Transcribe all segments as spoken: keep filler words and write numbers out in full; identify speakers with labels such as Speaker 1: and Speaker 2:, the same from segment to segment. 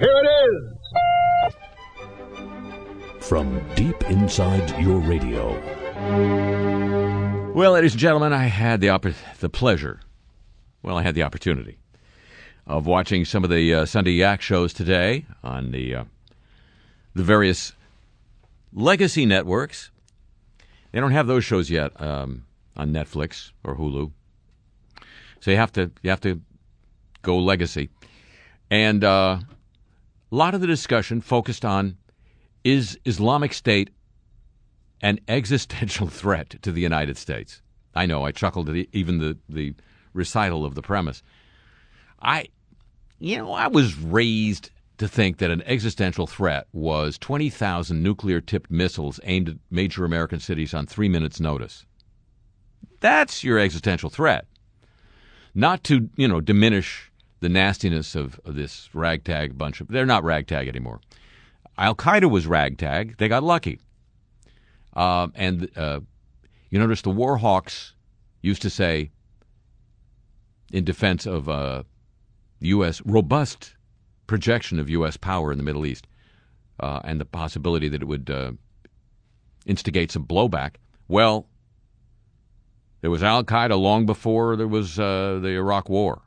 Speaker 1: Here it is!
Speaker 2: From deep inside your radio.
Speaker 3: Well, ladies and gentlemen, I had the oppor- the pleasure, well, I had the opportunity of watching some of the uh, Sunday Yak shows today on the uh, the various legacy networks. They don't have those shows yet um, on Netflix or Hulu, so you have to you have to go legacy. And uh, a lot of the discussion focused on, is Islamic State an existential threat to the United States? I know, I chuckled at even the, the recital of the premise. I, you know, I was raised to think that an existential threat was twenty thousand nuclear-tipped missiles aimed at major American cities on three minutes' notice. That's your existential threat. Not to, you know, diminish the nastiness of, of this ragtag bunch of... They're not ragtag anymore. Al-Qaeda was ragtag. They got lucky. Uh, and uh, you notice the war hawks used to say, in defense of uh, U S robust projection of U S power in the Middle East uh, and the possibility that it would uh, instigate some blowback, well, there was Al-Qaeda long before there was uh, the Iraq War.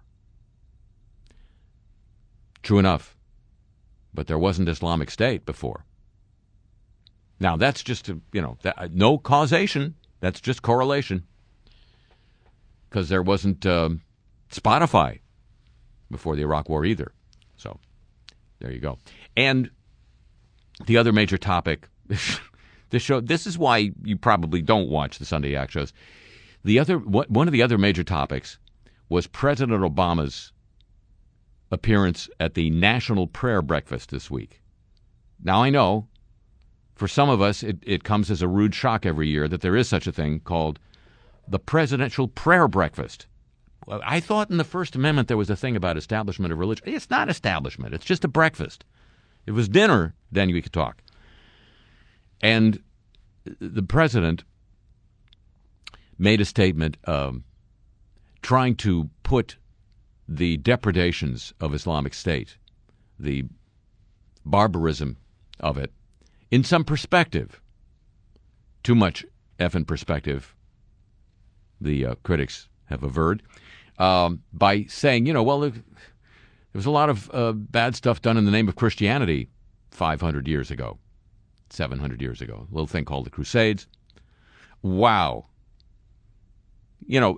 Speaker 3: True enough. But there wasn't Islamic State before. Now, that's just, a, you know, that, no causation. That's just correlation. Because there wasn't um, Spotify before the Iraq War either. So, there you go. And the other major topic, this show, this is why you probably don't watch the Sunday Yak shows. The other, one of the other major topics was President Obama's appearance at the National Prayer Breakfast this week. Now, I know, for some of us, it, it comes as a rude shock every year that there is such a thing called the Presidential Prayer Breakfast. Well, I thought in the First Amendment there was a thing about establishment of religion. It's not establishment. It's just a breakfast. If it was dinner, then we could talk. And the president made a statement um, trying to put the depredations of Islamic State, the barbarism of it, in some perspective. Too much effing perspective, the uh, critics have averred, um, by saying, you know, well, there, there was a lot of uh, bad stuff done in the name of Christianity five hundred years ago, seven hundred years ago, a little thing called the Crusades. Wow. You know,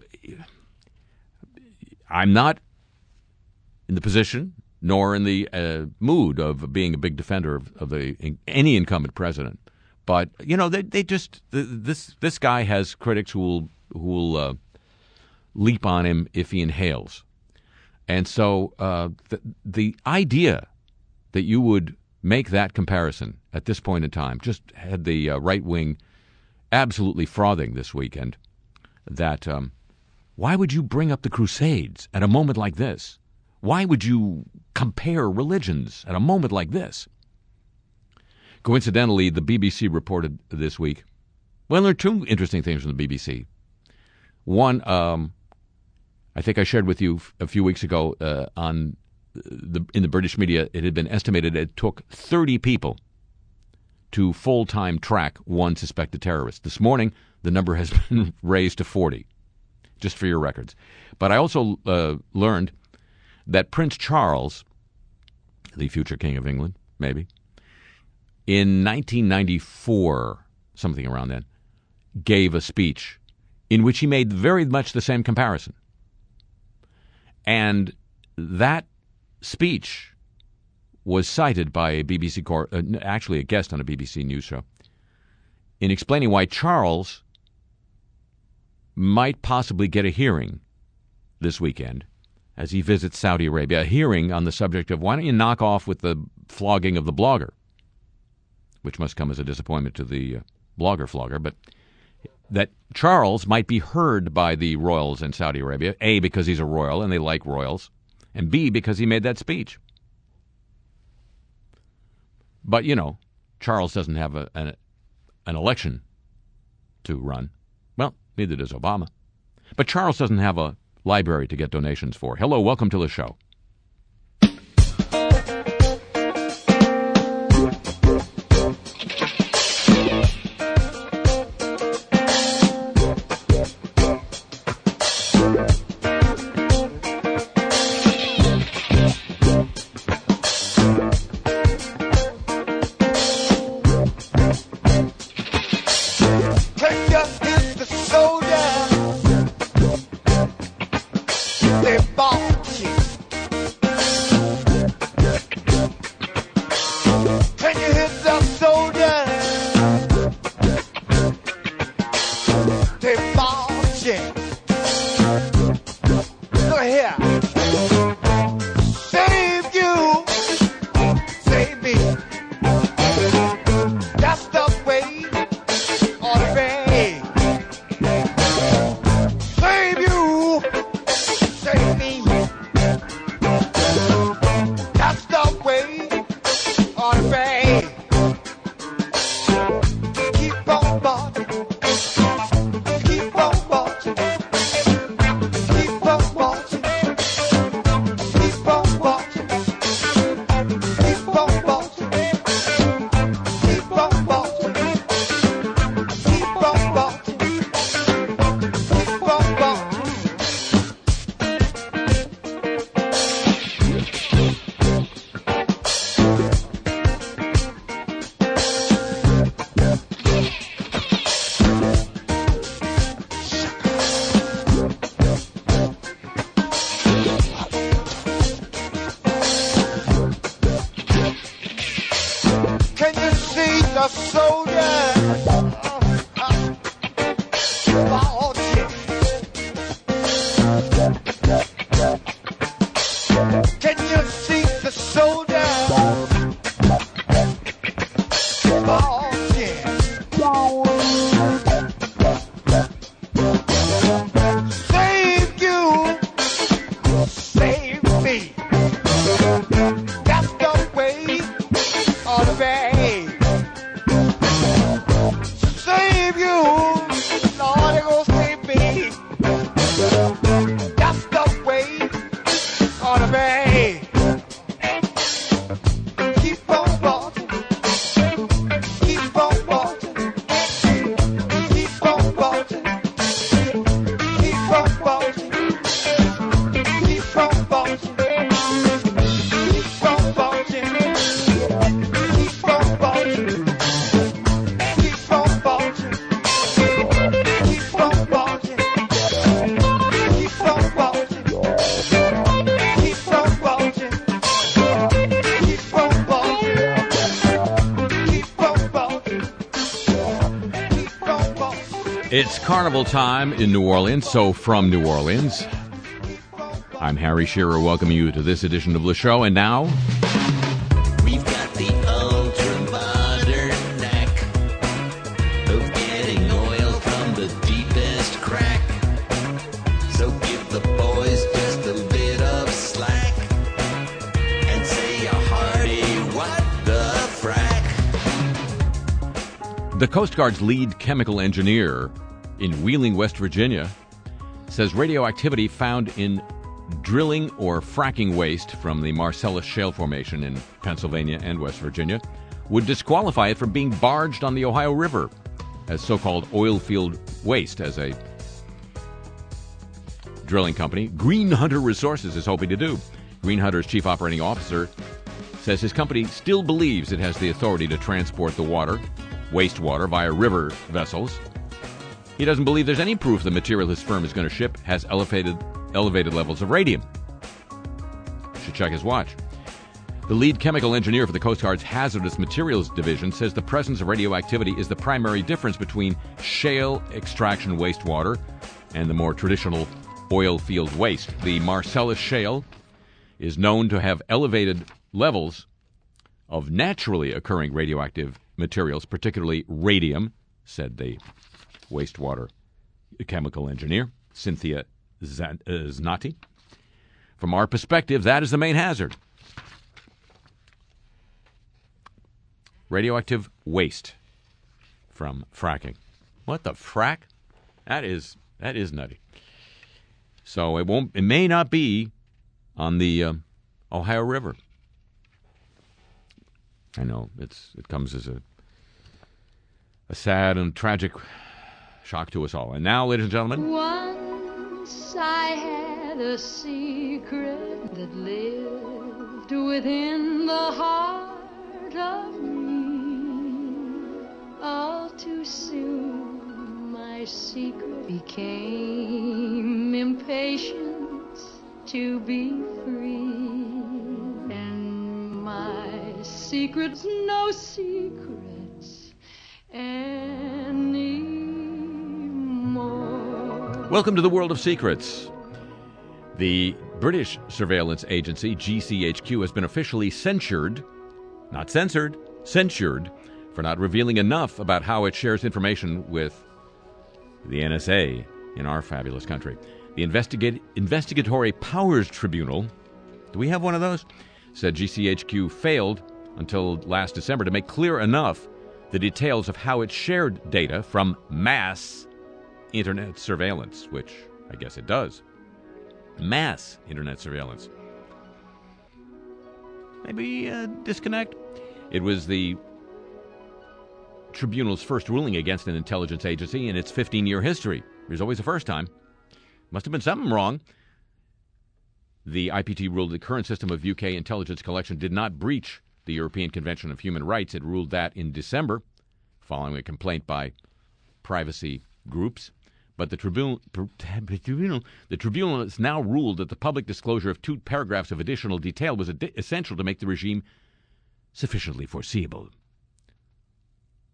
Speaker 3: I'm not in the position, nor in the uh, mood of being a big defender of, of the, any incumbent president. But, you know, they, they just, this this guy has critics who will, who will uh, leap on him if he inhales. And so uh, the, the idea that you would make that comparison at this point in time just had the uh, right wing absolutely frothing this weekend. That um, why would you bring up the Crusades at a moment like this? Why would you compare religions at a moment like this? Coincidentally, the B B C reported this week, well, there are two interesting things from the B B C. One, um, I think I shared with you a few weeks ago uh, on the in the British media, it had been estimated it took thirty people to full-time track one suspected terrorist. This morning, the number has been raised to forty, just for your records. But I also uh, learned that Prince Charles, the future King of England, maybe, in nineteen ninety-four, something around then, gave a speech in which he made very much the same comparison. And that speech was cited by a B B C, cor- uh, actually a guest on a B B C news show, in explaining why Charles might possibly get a hearing this weekend as he visits Saudi Arabia, a hearing on the subject of why don't you knock off with the flogging of the blogger, which must come as a disappointment to the uh, blogger flogger, but that Charles might be heard by the royals in Saudi Arabia, A, because he's a royal and they like royals, and B, because he made that speech. But, you know, Charles doesn't have a, an, an election to run. Well, neither does Obama. But Charles doesn't have a library to get donations for. Hello, welcome to the show.
Speaker 1: a soldier. Can you see the soldier? Marching. Save you, save me. That's the way of the way. Save you, Lord, it gonna save me. That's the way of the way. Keep on walking, keep on walking, keep on walking, keep on walking, keep on walking.
Speaker 3: It's carnival time in New Orleans, so from New Orleans, I'm Harry Shearer, welcoming you to this edition of the show, and now...
Speaker 4: We've got the ultra-modern knack of getting oil from the deepest crack. So give the boys just a bit of slack and say a hearty what the frack.
Speaker 3: The Coast Guard's lead chemical engineer in Wheeling, West Virginia, says radioactivity found in drilling or fracking waste from the Marcellus Shale Formation in Pennsylvania and West Virginia would disqualify it from being barged on the Ohio River as so-called oil field waste, as a drilling company, Green Hunter Resources, is hoping to do. Green Hunter's chief operating officer says his company still believes it has the authority to transport the water, wastewater, via river vessels. He doesn't believe there's any proof the material his firm is going to ship has elevated elevated levels of radium. Should check his watch. The lead chemical engineer for the Coast Guard's Hazardous Materials Division says the presence of radioactivity is the primary difference between shale extraction wastewater and the more traditional oil field waste. The Marcellus Shale is known to have elevated levels of naturally occurring radioactive materials, particularly radium, said the wastewater chemical engineer, Cynthia Znati. From our perspective, that is the main hazard. Radioactive waste from fracking. What the frack? That is that is nutty. So it won't. It may not be on the uh, Ohio River. I know it's it comes as a a sad and tragic shock to us all. And now, ladies and gentlemen,
Speaker 5: once I had a secret that lived within the heart of me. All too soon my secret became impatient to be free. And my secret's no secrets anymore.
Speaker 3: welcome to the world of secrets. The British surveillance agency, G C H Q, has been officially censured, not censored, censured, for not revealing enough about how it shares information with the N S A in our fabulous country. The Investigate, Investigatory Powers Tribunal, do we have one of those? Said G C H Q failed until last December to make clear enough the details of how it shared data from mass internet surveillance, which I guess it does. Mass internet surveillance. Maybe a disconnect? It was the tribunal's first ruling against an intelligence agency in its fifteen-year history. There's always a first time. Must have been something wrong. The I P T ruled the current system of U K intelligence collection did not breach the European Convention of Human Rights. It ruled that in December, following a complaint by privacy groups. But the tribunal, the tribunal has now ruled that the public disclosure of two paragraphs of additional detail was ad- essential to make the regime sufficiently foreseeable.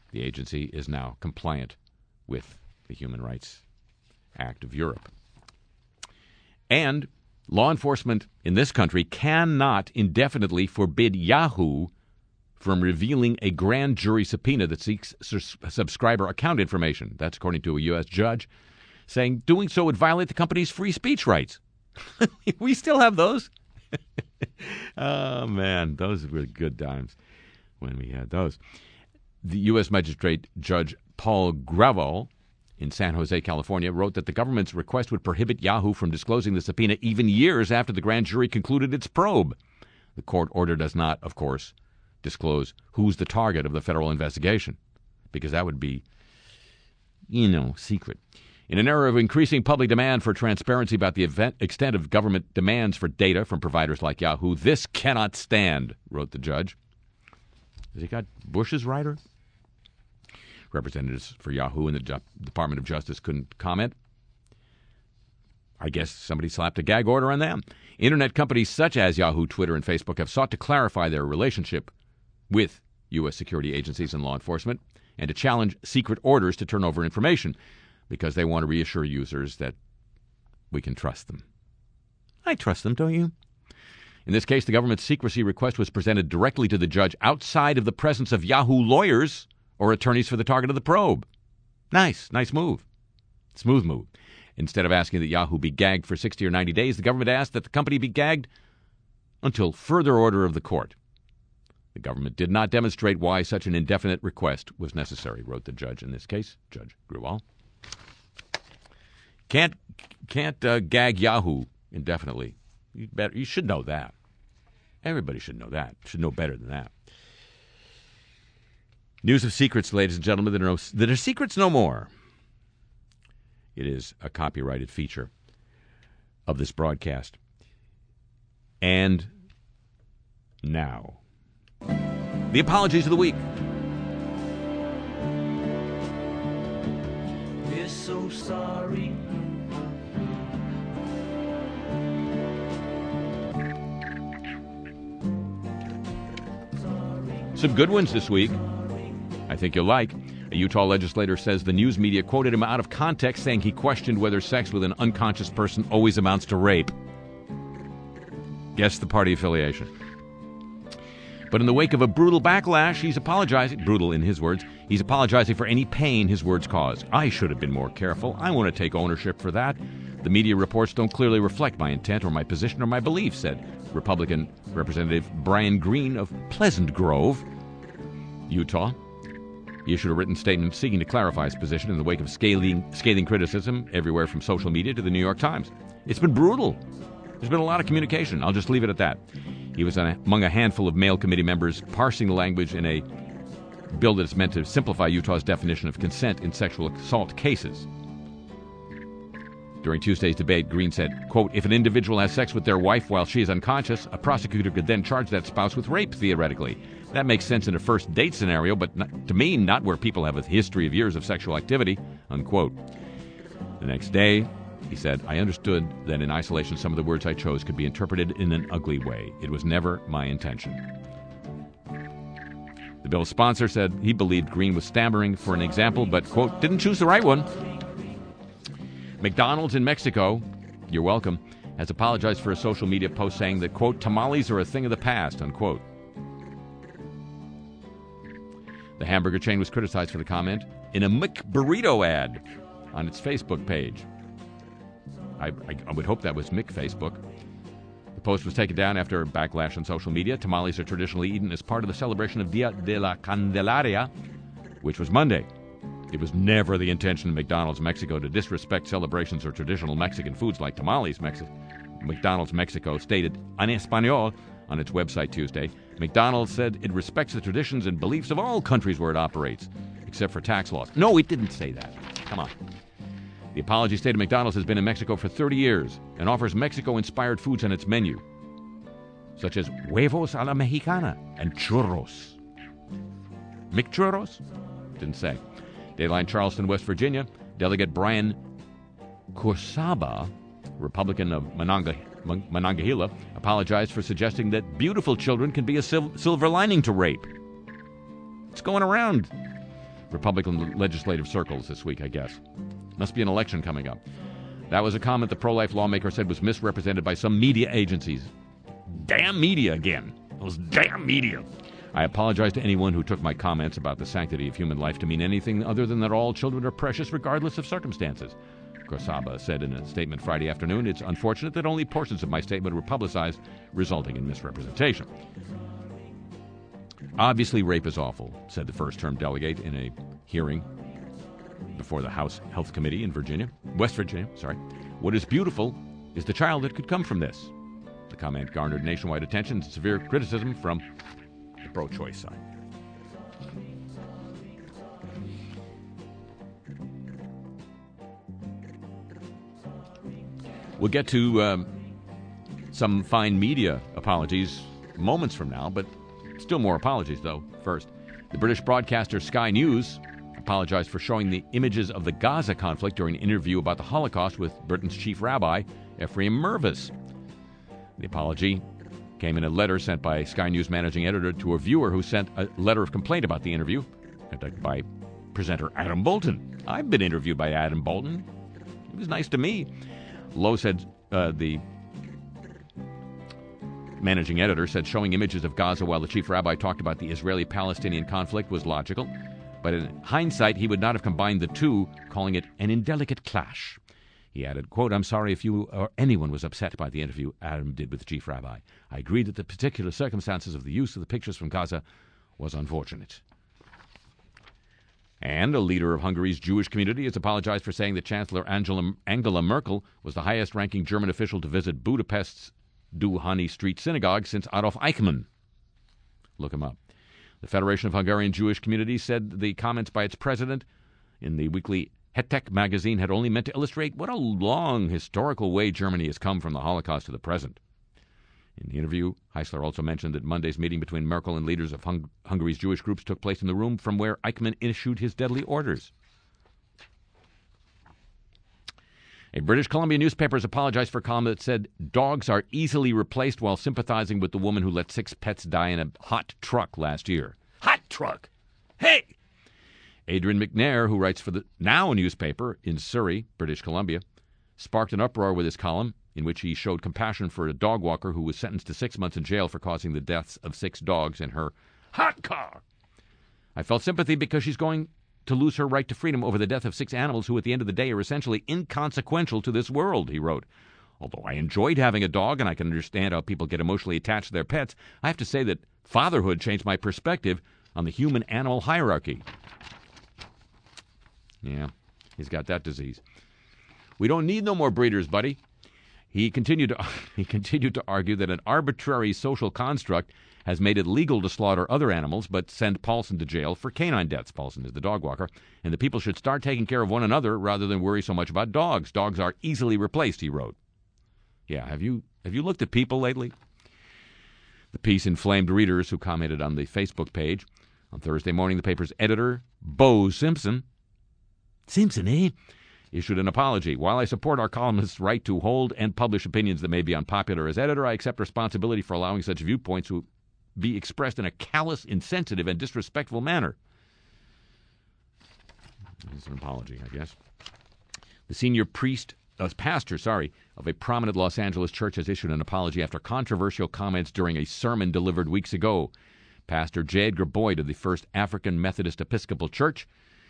Speaker 3: The agency is now compliant with the Human Rights Act of Europe. And law enforcement in this country cannot indefinitely forbid Yahoo from revealing a grand jury subpoena that seeks sus- subscriber account information. That's according to a U S judge, saying doing so would violate the company's free speech rights. We still have those. Oh, man, those were good times when we had those. The U S Magistrate Judge Paul Gravel in San Jose, California, wrote that the government's request would prohibit Yahoo from disclosing the subpoena even years after the grand jury concluded its probe. The court order does not, of course, disclose who's the target of the federal investigation, because that would be, you know, secret. In an era of increasing public demand for transparency about the event, extent of government demands for data from providers like Yahoo, this cannot stand, wrote the judge. Has he got Bush's writer? Representatives for Yahoo and the Department of Justice couldn't comment. I guess somebody slapped a gag order on them. Internet companies such as Yahoo, Twitter, and Facebook have sought to clarify their relationship with U S security agencies and law enforcement and to challenge secret orders to turn over information because they want to reassure users that we can trust them. I trust them, don't you? In this case, the government's secrecy request was presented directly to the judge outside of the presence of Yahoo lawyers or attorneys for the target of the probe. Nice, nice move. Smooth move. Instead of asking that Yahoo be gagged for sixty or ninety days, the government asked that the company be gagged until further order of the court. The government did not demonstrate why such an indefinite request was necessary, wrote the judge in this case, Judge Grewal. Can't can't uh, gag Yahoo indefinitely. You better, you should know that. Everybody should know that. Should know better than that. News of secrets, ladies and gentlemen, that are, no, that are secrets no more. It is a copyrighted feature of this broadcast. And now, the apologies of the week.
Speaker 6: We're so sorry.
Speaker 3: Some good ones this week. I think you'll like. A Utah legislator says the news media quoted him out of context, saying he questioned whether sex with an unconscious person always amounts to rape. Guess the party affiliation. But in the wake of a brutal backlash, he's apologizing. Brutal in his words. He's apologizing for any pain his words caused. I should have been more careful. I want to take ownership for that. The media reports don't clearly reflect my intent or my position or my beliefs, said Republican Representative Brian Green of Pleasant Grove, Utah. He issued a written statement seeking to clarify his position in the wake of scathing, scathing criticism everywhere from social media to the New York Times. It's been brutal. There's been a lot of communication. I'll just leave it at that. He was among a handful of male committee members parsing the language in a bill that is meant to simplify Utah's definition of consent in sexual assault cases. During Tuesday's debate, Green said, quote, if an individual has sex with their wife while she is unconscious, a prosecutor could then charge that spouse with rape, theoretically. That makes sense in a first date scenario, but not, to me, not where people have a history of years of sexual activity, unquote. The next day, he said, I understood that in isolation some of the words I chose could be interpreted in an ugly way. It was never my intention. The bill's sponsor said he believed Green was stammering for an example, but, quote, didn't choose the right one. McDonald's in Mexico, you're welcome, has apologized for a social media post saying that, quote, tamales are a thing of the past, unquote. The hamburger chain was criticized for the comment in a McBurrito ad on its Facebook page. I, I, I would hope that was McFacebook. The post was taken down after a backlash on social media. Tamales are traditionally eaten as part of the celebration of Dia de la Candelaria, which was Monday. It was never the intention of McDonald's Mexico to disrespect celebrations or traditional Mexican foods like tamales. Mexi- McDonald's Mexico stated en español on its website Tuesday. McDonald's said it respects the traditions and beliefs of all countries where it operates, except for tax laws. No, it didn't say that. Come on. The apology stated McDonald's has been in Mexico for thirty years and offers Mexico-inspired foods on its menu, such as huevos a la mexicana and churros. McChurros? Didn't say. Dayline Charleston, West Virginia, Delegate Brian Kursaba, Republican of Mononga, Monongahela, apologized for suggesting that beautiful children can be a sil- silver lining to rape. It's going around. Republican legislative circles this week, I guess. Must be an election coming up. That was a comment the pro-life lawmaker said was misrepresented by some media agencies. Damn media again. Those damn media. I apologize to anyone who took my comments about the sanctity of human life to mean anything other than that all children are precious regardless of circumstances. Korsaba said in a statement Friday afternoon, it's unfortunate that only portions of my statement were publicized, resulting in misrepresentation. Obviously, rape is awful, said the first-term delegate in a hearing before the House Health Committee in Virginia, West Virginia, sorry. What is beautiful is the child that could come from this. The comment garnered nationwide attention and severe criticism from the pro-choice side. We'll get to um, some fine media apologies moments from now, but still more apologies, though. First, the British broadcaster Sky News apologized for showing the images of the Gaza conflict during an interview about the Holocaust with Britain's chief rabbi, Ephraim Mervis. The apology came in a letter sent by Sky News managing editor to a viewer who sent a letter of complaint about the interview, conducted by presenter Adam Bolton. I've been interviewed by Adam Bolton. He was nice to me. Lowe said, uh, the managing editor said showing images of Gaza while the chief rabbi talked about the Israeli-Palestinian conflict was logical, but in hindsight he would not have combined the two, calling it an indelicate clash. He added, quote, I'm sorry if you or anyone was upset by the interview Adam did with the chief rabbi. I agree that the particular circumstances of the use of the pictures from Gaza was unfortunate. And a leader of Hungary's Jewish community has apologized for saying that Chancellor Angela, Angela Merkel was the highest-ranking German official to visit Budapest's Duhany Street Synagogue since Adolf Eichmann. Look him up. The Federation of Hungarian Jewish Communities said the comments by its president in the weekly Hetek magazine had only meant to illustrate what a long historical way Germany has come from the Holocaust to the present. In the interview, Heisler also mentioned that Monday's meeting between Merkel and leaders of Hung- Hungary's Jewish groups took place in the room from where Eichmann issued his deadly orders. A British Columbia newspaper has apologized for a column that said dogs are easily replaced while sympathizing with the woman who let six pets die in a hot truck last year. Hot truck! Hey! Adrian McNair, who writes for the Now newspaper in Surrey, British Columbia, sparked an uproar with his column in which he showed compassion for a dog walker who was sentenced to six months in jail for causing the deaths of six dogs in her hot car. I felt sympathy because she's going to lose her right to freedom over the death of six animals who at the end of the day are essentially inconsequential to this world, he wrote. Although I enjoyed having a dog and I can understand how people get emotionally attached to their pets, I have to say that fatherhood changed my perspective on the human-animal hierarchy. Yeah, he's got that disease. We don't need no more breeders, buddy. He continued to he continued to argue that an arbitrary social construct has made it legal to slaughter other animals but send Paulson to jail for canine deaths. Paulson is the dog walker. And the people should start taking care of one another rather than worry so much about dogs. Dogs are easily replaced, he wrote. Yeah, have you have you looked at people lately? The piece inflamed readers who commented on the Facebook page. On Thursday morning, the paper's editor, Bo Simpson, Simpson, eh? issued an apology. While I support our columnists' right to hold and publish opinions that may be unpopular as editor, I accept responsibility for allowing such viewpoints to be expressed in a callous, insensitive, and disrespectful manner. It's an apology, I guess. The senior priest, uh, pastor, sorry, of a prominent Los Angeles church has issued an apology after controversial comments during a sermon delivered weeks ago. Pastor J. Edgar Boyd of the First African Methodist Episcopal Church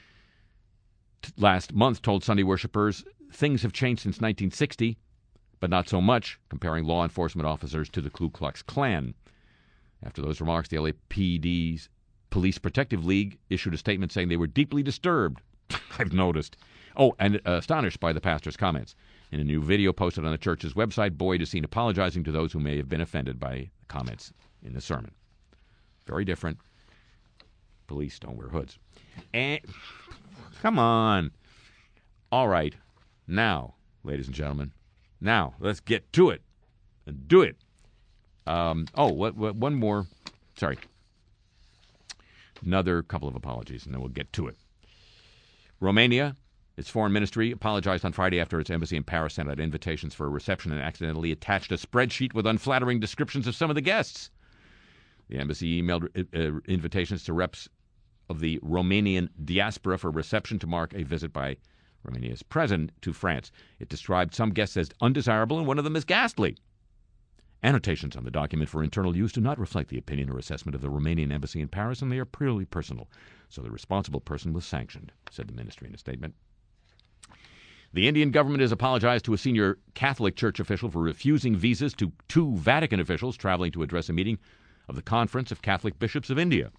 Speaker 3: last month told Sunday worshipers things have changed since nineteen sixty, but not so much, comparing law enforcement officers to the Ku Klux Klan. After those remarks, the L A P D's Police Protective League issued a statement saying they were deeply disturbed. I've noticed. Oh, and uh, astonished by the pastor's comments. In a new video posted on the church's website, Boyd is seen apologizing to those who may have been offended by comments in the sermon. Very different. Police don't wear hoods. And come on. All right. Now, ladies and gentlemen, now let's get to it and do it. Um, oh, what, what, one more. Sorry. Another couple of apologies, and then we'll get to it. Romania, its foreign ministry, apologized on Friday after its embassy in Paris sent out invitations for a reception and accidentally attached a spreadsheet with unflattering descriptions of some of the guests. The embassy emailed uh, invitations to reps of the Romanian diaspora for reception to mark a visit by Romania's president to France. It described some guests as undesirable and one of them as ghastly. Annotations on the document for internal use do not reflect the opinion or assessment of the Romanian embassy in Paris, and they are purely personal. So the responsible person was sanctioned, said the ministry in a statement. The Indian government has apologized to a senior Catholic Church official for refusing visas to two Vatican officials traveling to address a meeting of the Conference of Catholic Bishops of India.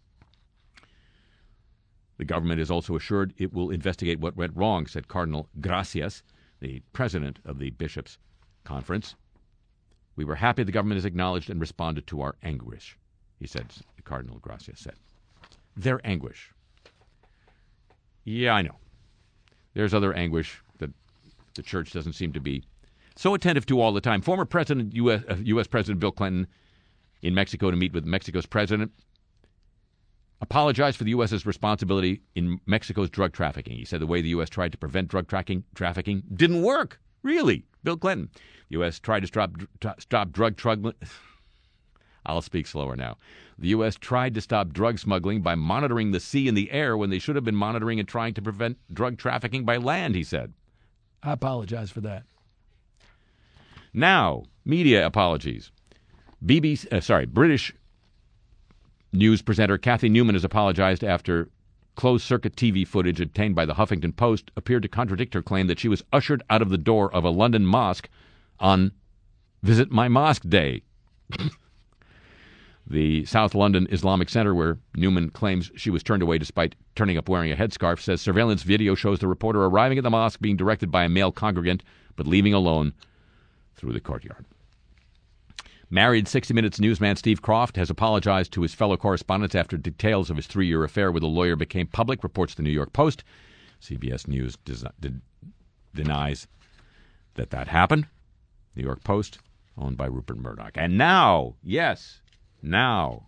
Speaker 3: The government is also assured it will investigate what went wrong, said Cardinal Gracias, the president of the Bishops' Conference. We were happy the government has acknowledged and responded to our anguish, he said, Cardinal Gracias said. Their anguish. Yeah, I know. There's other anguish that the church doesn't seem to be so attentive to all the time. Former President, U S, uh, U S President Bill Clinton in Mexico to meet with Mexico's president apologized for the U S.'s responsibility in Mexico's drug trafficking. He said the way the U S tried to prevent drug trafficking, trafficking didn't work. Really, Bill Clinton. The U S tried to stop, stop drug smuggling. I'll speak slower now. The U S tried to stop drug smuggling by monitoring the sea and the air when they should have been monitoring and trying to prevent drug trafficking by land, he said. I apologize for that. Now, media apologies. B B C, uh, sorry, British news presenter Kathy Newman has apologized after closed-circuit T V footage obtained by the Huffington Post appeared to contradict her claim that she was ushered out of the door of a London mosque on Visit My Mosque Day. The South London Islamic Center, where Newman claims she was turned away despite turning up wearing a headscarf, says surveillance video shows the reporter arriving at the mosque being directed by a male congregant, but leaving alone through the courtyard. Married sixty minutes newsman Steve Croft has apologized to his fellow correspondents after details of his three-year affair with a lawyer became public, reports the New York Post. C B S News does not, de- denies that that happened. New York Post, owned by Rupert Murdoch. And now, yes, now,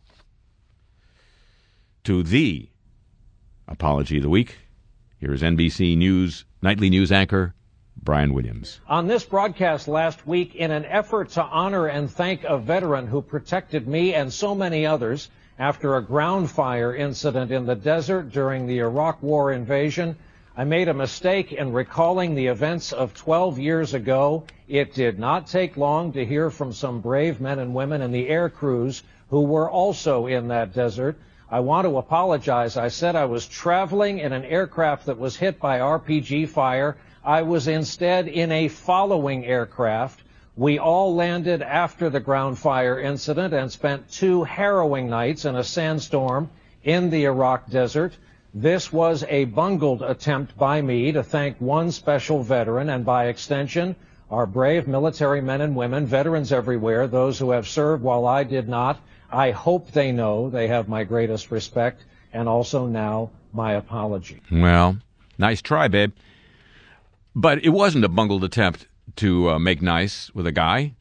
Speaker 3: to the apology of the week. Here is N B C News nightly news anchor Brian Williams.
Speaker 7: On this broadcast last week, in an effort to honor and thank a veteran who protected me and so many others after a ground fire incident in the desert during the Iraq War invasion, I made a mistake in recalling the events of twelve years ago. It did not take long to hear from some brave men and women in the air crews who were also in that desert. I want to apologize. I said I was traveling in an aircraft that was hit by R P G fire. I was instead in a following aircraft. We all landed after the ground fire incident and spent two harrowing nights in a sandstorm in the Iraq desert. This was a bungled attempt by me to thank one special veteran and, by extension, our brave military men and women, veterans everywhere, those who have served while I did not. I hope they know they have my greatest respect and also now my apology.
Speaker 3: Well, nice try, babe. But it wasn't a bungled attempt to uh, make nice with a guy,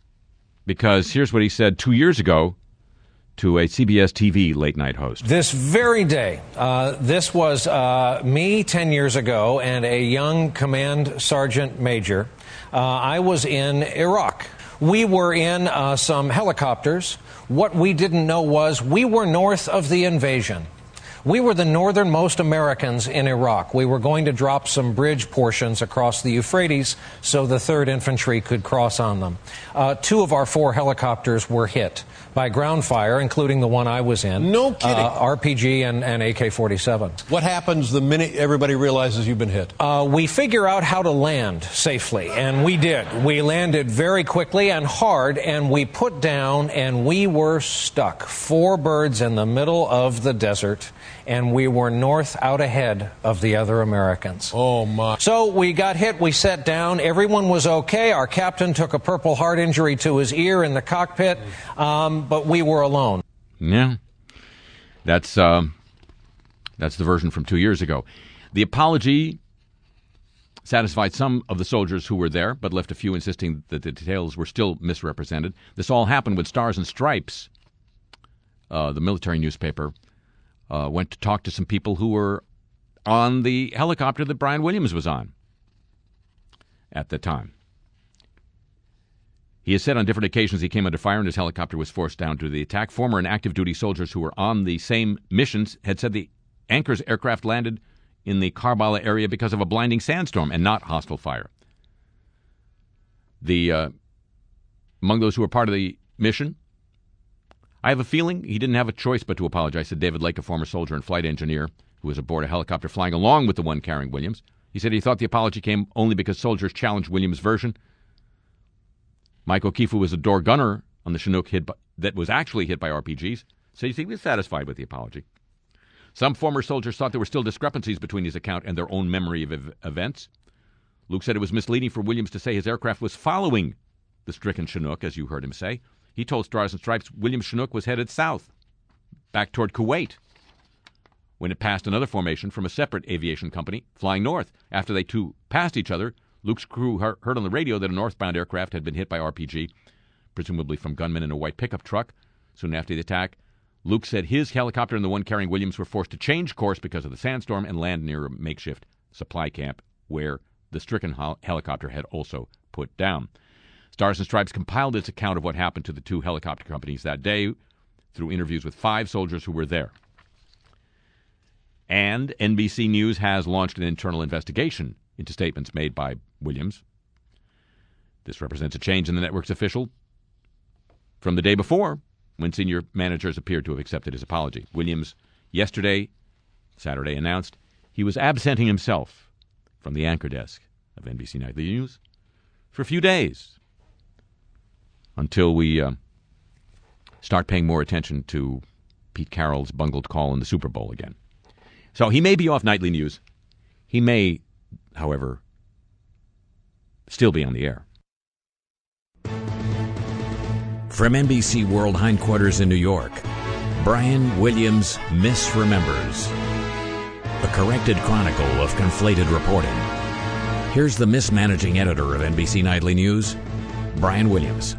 Speaker 3: because here's what he said two years ago to a C B S T V late-night host.
Speaker 7: This very day, uh, this was uh, me ten years ago and a young command sergeant major. Uh, I was in Iraq. We were in uh, some helicopters. What we didn't know was we were north of the invasion. We were the northernmost Americans in Iraq. We were going to drop some bridge portions across the Euphrates so the third Infantry could cross on them. Uh, two of our four helicopters were hit by ground fire, including the one I was in.
Speaker 8: No kidding.
Speaker 7: Uh, R P G and, and A K forty-seven.
Speaker 8: What happens the minute everybody realizes you've been hit?
Speaker 7: Uh, we figure out how to land safely, and we did. We landed very quickly and hard, and we put down, and we were stuck. Four birds in the middle of the desert, and we were north out ahead of the other Americans.
Speaker 8: Oh, my.
Speaker 7: So we got hit, we sat down, everyone was okay. Our captain took a Purple Heart injury to his ear in the cockpit, um, but we were alone.
Speaker 3: Yeah. That's, um, that's the version from two years ago. The apology satisfied some of the soldiers who were there, but left a few insisting that the details were still misrepresented. This all happened when Stars and Stripes, uh, the military newspaper, Uh, went to talk to some people who were on the helicopter that Brian Williams was on at the time. He has said on different occasions he came under fire and his helicopter was forced down to the attack. Former and active duty soldiers who were on the same missions had said the Anchor's aircraft landed in the Karbala area because of a blinding sandstorm and not hostile fire. The uh, among those who were part of the mission, I have a feeling he didn't have a choice but to apologize, said David Lake, a former soldier and flight engineer who was aboard a helicopter flying along with the one carrying Williams. He said he thought the apology came only because soldiers challenged Williams' version. Mike O'Keefe, who was a door gunner on the Chinook hit by, that was actually hit by R P Gs, said he was satisfied with the apology. Some former soldiers thought there were still discrepancies between his account and their own memory of ev- events. Luke said it was misleading for Williams to say his aircraft was following the stricken Chinook, as you heard him say. He told Stars and Stripes Williams' Chinook was headed south, back toward Kuwait, when it passed another formation from a separate aviation company flying north. After they two passed each other, Luke's crew heard on the radio that a northbound aircraft had been hit by R P G, presumably from gunmen in a white pickup truck. Soon after the attack, Luke said his helicopter and the one carrying Williams were forced to change course because of the sandstorm and land near a makeshift supply camp where the stricken hel- helicopter had also put down. Stars and Stripes compiled its account of what happened to the two helicopter companies that day through interviews with five soldiers who were there. And N B C News has launched an internal investigation into statements made by Williams. This represents a change in the network's official from the day before, when senior managers appeared to have accepted his apology. Williams yesterday, Saturday, announced he was absenting himself from the anchor desk of N B C Nightly News for a few days until we uh, start paying more attention to Pete Carroll's bungled call in the Super Bowl again. So he may be off Nightly News. He may, however, still be on the air.
Speaker 2: From N B C World Hindquarters in New York, Brian Williams misremembers. A corrected chronicle of conflated reporting. Here's the mismanaging editor of N B C Nightly News, Brian Williams.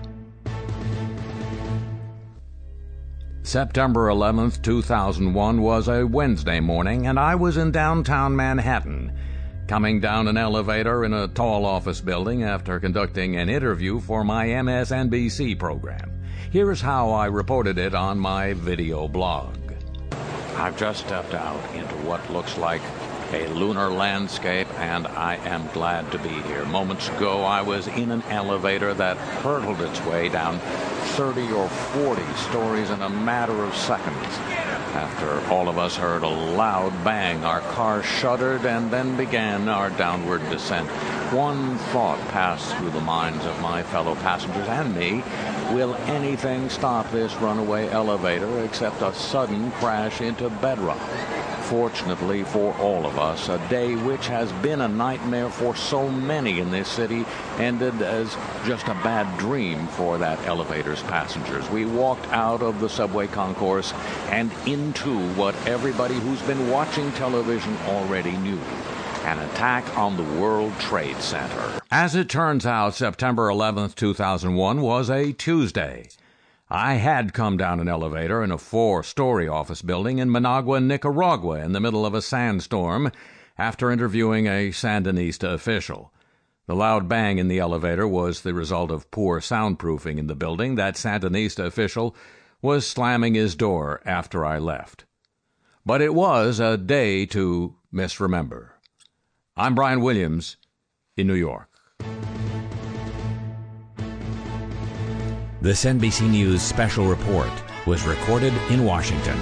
Speaker 3: September eleventh, two thousand one was a Wednesday morning, and I was in downtown Manhattan, coming down an elevator in a tall office building after conducting an interview for my M S N B C program. Here's how I reported it on my video blog. I've just stepped out into what looks like a lunar landscape, and I am glad to be here. Moments ago, I was in an elevator that hurtled its way down thirty or forty stories in a matter of seconds. After all of us heard a loud bang, our car shuddered and then began our downward descent. One thought passed through the minds of my fellow passengers and me. Will anything stop this runaway elevator except a sudden crash into bedrock? Fortunately for all of us, a day which has been a nightmare for so many in this city ended as just a bad dream for that elevator's passengers. We walked out of the subway concourse and into what everybody who's been watching television already knew: an attack on the World Trade Center. As it turns out, September eleventh, two thousand one was a Tuesday. I had come down an elevator in a four-story office building in Managua, Nicaragua, in the middle of a sandstorm after interviewing a Sandinista official. The loud bang in the elevator was the result of poor soundproofing in the building. That Sandinista official was slamming his door after I left. But it was a day to misremember. I'm Brian Williams in New York.
Speaker 2: This N B C News special report was recorded in Washington.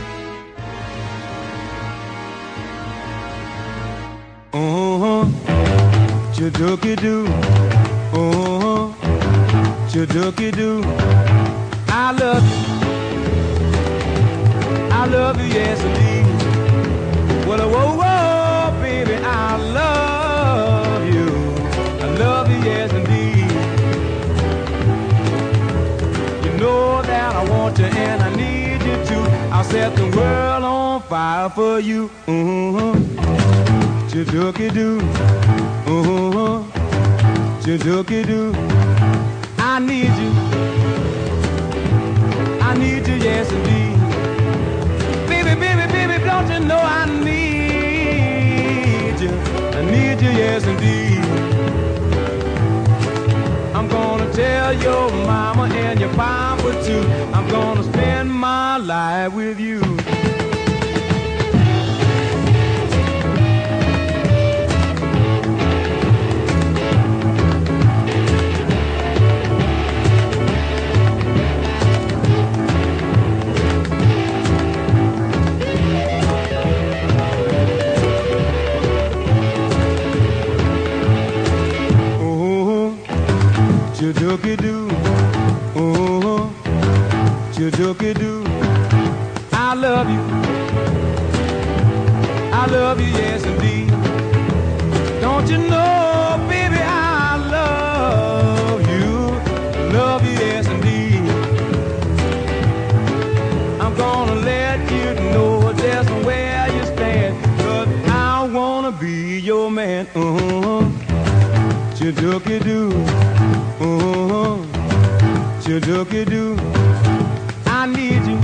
Speaker 9: Uh-huh, chadookie-doo, uh-huh, chadookie-doo. I love you, I love you, yes indeed. Well, whoa, whoa, baby, I love you, I love you, yes indeed. Know that I want you and I need you too. I'll set the world on fire for you. Uh-huh. Chadookie-doo. Uh-huh. Chadookie-doo. I need you. I need you, yes indeed. Baby, baby, baby, don't you know I need you? I need you, yes indeed. I'm gonna tell your mama and your papa too, I'm gonna spend my life with you. Choo-dookie-doo, oh, choo-dookie-doo. I love you, I love you, yes indeed. Don't you know, baby, I love you, love you, yes indeed. I'm gonna let you know just where you stand, 'cause I wanna be your man, uh-huh. Choo-dookie-doo. Oh, choo-dookie-doo, I need you,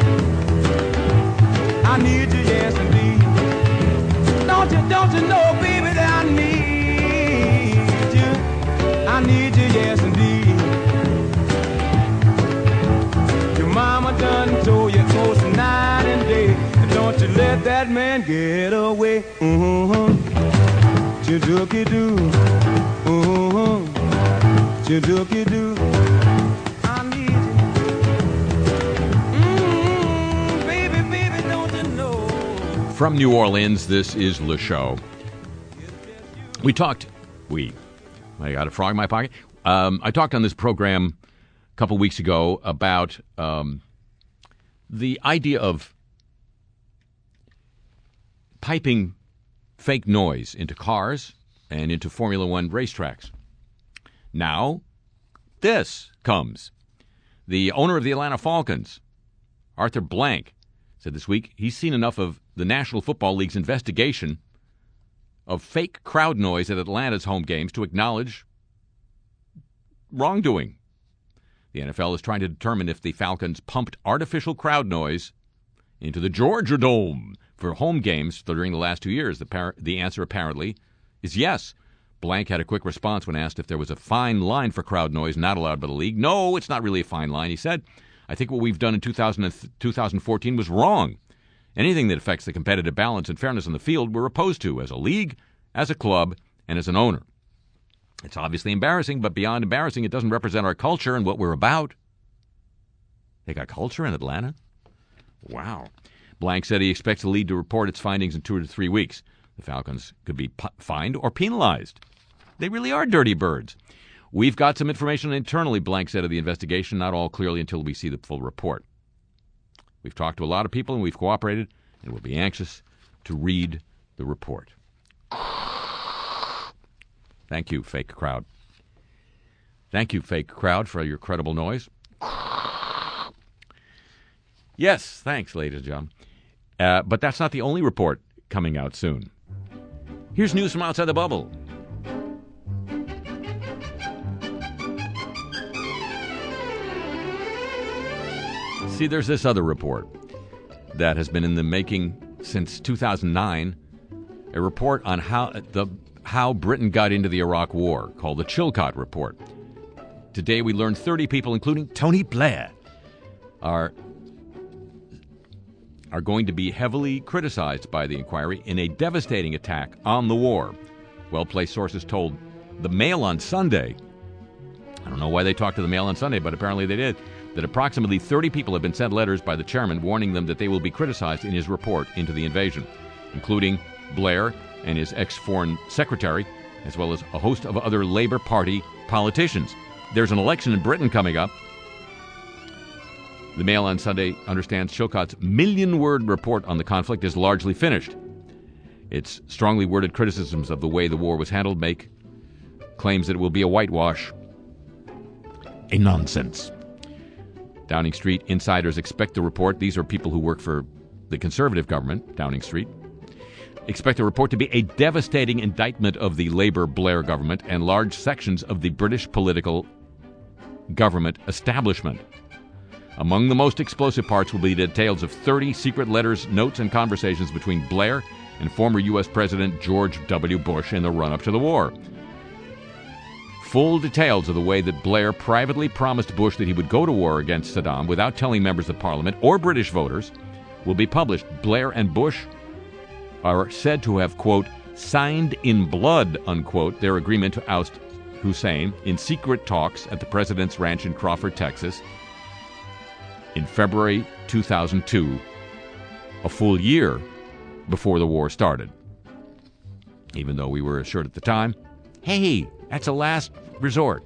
Speaker 9: I need you, yes indeed. Don't you, don't you know, baby, that I need you, I need you, yes indeed. Your mama done told you close night and day, and don't you let that man get away. Uh-huh. Choo-dookie-doo, uh-huh. Choo-dookie-doo, I need you. Mm, baby, baby, don't you know?
Speaker 3: From New Orleans, this is Le Show. We talked, we, I got a frog in my pocket. Um, I talked on this program a couple weeks ago about um, the idea of piping fake noise into cars and into Formula One racetracks. Now, this comes. The owner of the Atlanta Falcons, Arthur Blank, said this week he's seen enough of the National Football League's investigation of fake crowd noise at Atlanta's home games to acknowledge wrongdoing. The N F L is trying to determine if the Falcons pumped artificial crowd noise into the Georgia Dome for home games during the last two years. The, par- the answer apparently is yes. Blank had a quick response when asked if there was a fine line for crowd noise not allowed by the league. No, it's not really a fine line, he said. I think what we've done in two thousand two thousand fourteen was wrong. Anything that affects the competitive balance and fairness on the field we're opposed to as a league, as a club, and as an owner. It's obviously embarrassing, but beyond embarrassing, it doesn't represent our culture and what we're about. They got culture in Atlanta? Wow. Blank said he expects the league to report its findings in two to three weeks. The Falcons could be p- fined or penalized. They really are dirty birds. We've got some information internally, Blank said of the investigation, not all clearly until we see the full report. We've talked to a lot of people and we've cooperated, and we'll be anxious to read the report. Thank you, fake crowd. Thank you, fake crowd, for your credible noise. Yes, thanks, ladies and gentlemen. Uh, but that's not the only report coming out soon. Here's news from outside the bubble. See, there's this other report that has been in the making since two thousand nine, a report on how the how Britain got into the Iraq War, called the Chilcot Report. Today we learned thirty people, including Tony Blair, are are going to be heavily criticized by the inquiry in a devastating attack on the war. Well-placed sources told the Mail on Sunday, I don't know why they talked to the Mail on Sunday, but apparently they did, that approximately thirty people have been sent letters by the chairman warning them that they will be criticized in his report into the invasion, including Blair and his ex-foreign secretary, as well as a host of other Labour Party politicians. There's an election in Britain coming up. The Mail on Sunday understands Chilcot's million-word report on the conflict is largely finished. Its strongly worded criticisms of the way the war was handled make claims that it will be a whitewash. A nonsense. Downing Street insiders expect the report, these are people who work for the Conservative government, Downing Street, expect the report to be a devastating indictment of the Labour Blair government and large sections of the British political government establishment. Among the most explosive parts will be details of thirty secret letters, notes, and conversations between Blair and former U S President George W. Bush in the run-up to the war. full details of the way that Blair privately promised Bush that he would go to war against Saddam without telling members of Parliament or British voters will be published. Blair and Bush are said to have, quote, signed in blood, unquote, their agreement to oust Hussein in secret talks at the president's ranch in Crawford, Texas, in February two thousand two, a full year before the war started. Even though we were assured at the time, hey, that's a last resort.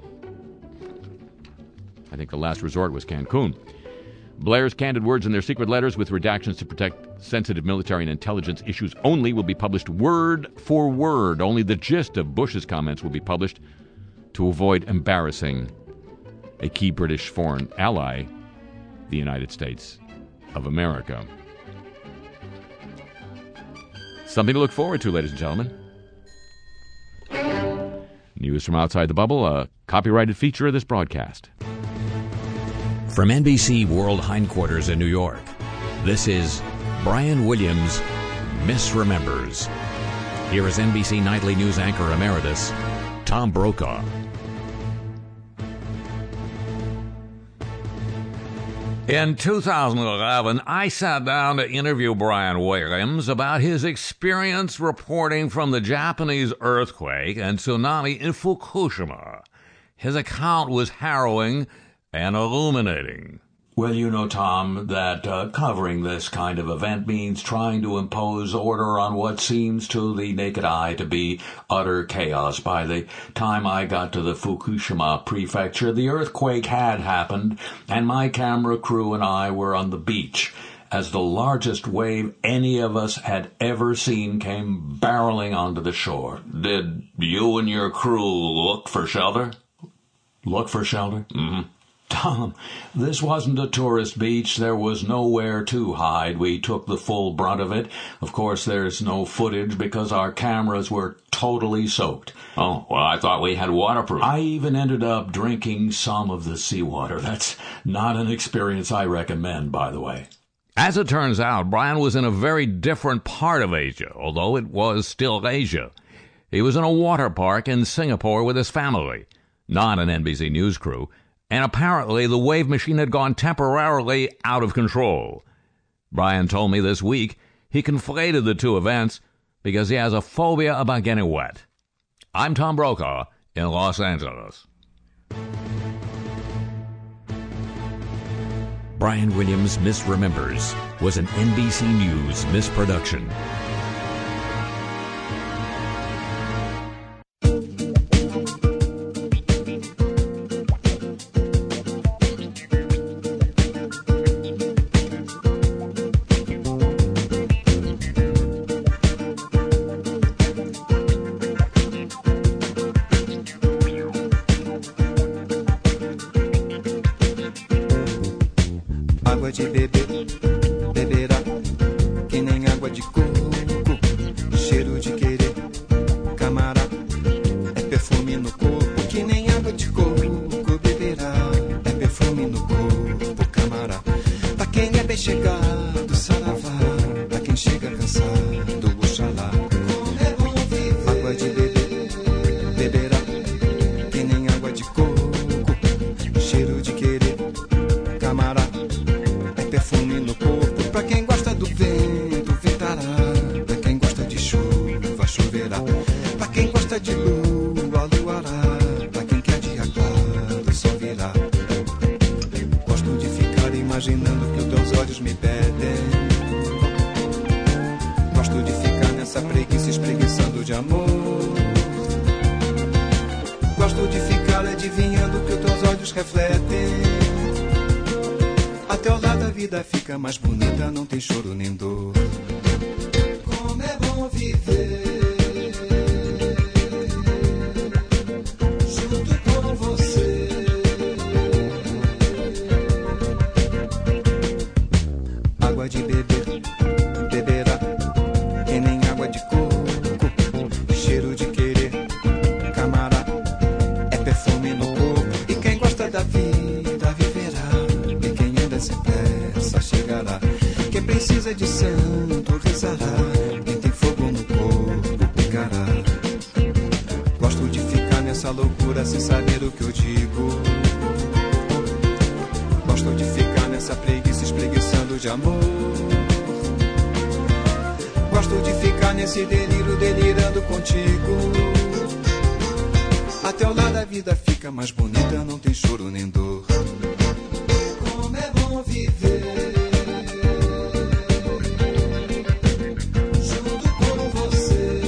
Speaker 3: I think the last resort was Cancun. Blair's candid words in their secret letters with redactions to protect sensitive military and intelligence issues only will be published word for word. Only the gist of Bush's comments will be published to avoid embarrassing a key British foreign ally, the United States of America. Something to look forward to, ladies and gentlemen. News from outside the bubble, a copyrighted feature of this broadcast.
Speaker 2: From N B C World Hindquarters in New York, this is Brian Williams Misremembers. Here is N B C Nightly News anchor emeritus, Tom Brokaw. In two thousand eleven, I sat down to interview Brian Williams about his experience reporting from the Japanese earthquake and tsunami in Fukushima. His account was harrowing and illuminating.
Speaker 10: Well, you know, Tom, that uh, covering this kind of event means trying to impose order on what seems to the naked eye to be utter chaos. By the time I got to the Fukushima prefecture, the earthquake had happened, and my camera crew and I were on the beach as the largest wave any of us had ever seen came barreling onto the shore. Did you and your crew look for shelter? Look for shelter? Mm-hmm. Tom, this wasn't a tourist beach. There was nowhere to hide. We took the full brunt of it. Of course, there's no footage because our cameras were totally soaked. Oh, well, I thought we had waterproof. I even ended up drinking some of the seawater. That's not an experience I recommend, by the way.
Speaker 3: As it turns out, Brian was in a very different part of Asia, although it was still Asia. He was in a water park in Singapore with his family, not an N B C News crew. And apparently the wave machine had gone temporarily out of control. Brian told me this week he conflated the two events because he has a phobia about getting wet. I'm Tom Brokaw in Los Angeles.
Speaker 2: Brian Williams Misremembers was an N B C News misproduction.
Speaker 11: Água de beber, beberá, que nem água de coco. Cheiro de querer, camará, é perfume no corpo. Que nem água de coco, beberá, é perfume no corpo, camará. Pra quem é bem chegado, saravá. Pra quem chega cansado, oxalá. Água de beber, beberá, que nem água de coco. Cheiro de querer, camará, perfume no corpo. Pra quem gosta do vento, ventará. Pra quem gosta de chuva, choverá. Pra quem gosta de lua, luará. Pra quem quer dia claro, só virá. Gosto de ficar imaginando que os teus olhos me pedem. Gosto de ficar nessa preguiça espreguiçando de amor. Gosto de ficar adivinhando que os teus olhos refletem. A teu lado a vida fica mais bonita, não tem choro nem dor. Como é bom viver junto com você. Água de beber, beberá, que nem água de coco. Cheiro de querer, camará, é perfume no corpo. E quem gosta da vida viverá. Sem pressa chegará. Quem precisa de santo rezará. Quem tem fogo no corpo pegará. Gosto de ficar nessa loucura pudesse saber o que eu digo. Gosto de ficar nessa preguiça espreguiçando de amor. Gosto de ficar nesse delírio delirando contigo. Até o lado da vida fica mais bonita, não tem choro nem dor. Como é bom viver junto com você.